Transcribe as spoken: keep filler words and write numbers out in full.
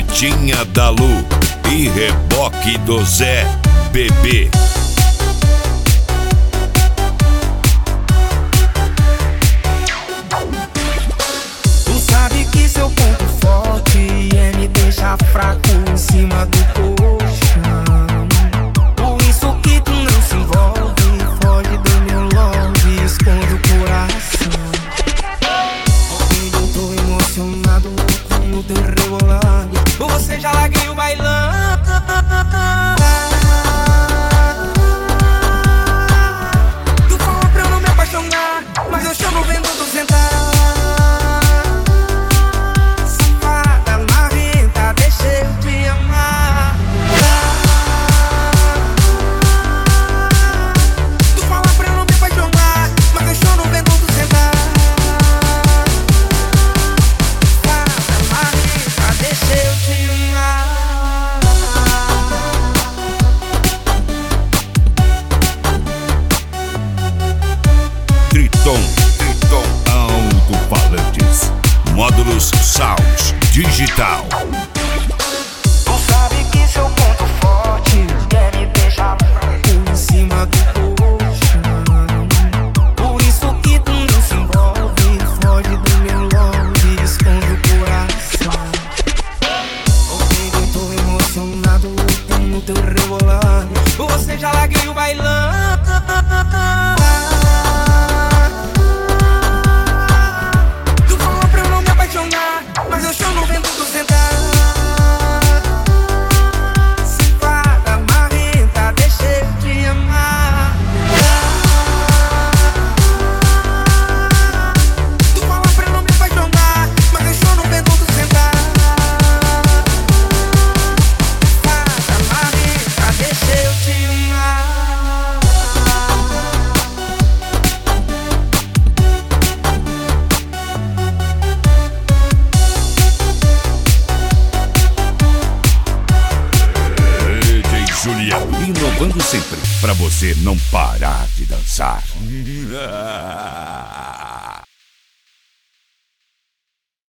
Marretinha da Lu e reboque do Zé Bebê. Tu sabe que seu ponto forte é me deixar fraco em cima do colchão. Por isso que tu não se envolve, foge do meu love, esconde o coração. Eu tô emocionado no teu rebolando, você já larguei o bailão. Tu fala pra eu não me apaixonar, mas eu chamo vendo tu sentar. Safada, marrenta, deixa eu te amar. Tu fala pra eu não me apaixonar, mas eu chamo vendo tu sentar. Safada, marrenta, deixa eu te amar. Triton, Triton Alto-Falantes, módulos Sound Digital. Tu sabe que seu ponto forte é me deixar fraco em cima do colchão. Por isso que tu não se envolve, foge do meu love, esconde o coração. Ok, eu tô emocionado no teu rebolando, você já larguei o bailão. Tu fala pra eu não me apaixonar, mas eu chamo vendo tu sentar. Safada, marrenta, deixa eu te amar. Tu fala pra eu não me apaixonar, mas eu chamo vendo tu sentar. Safada, marrenta, deixa eu te amar. D J Julião, inovando sempre pra você não parar de dançar.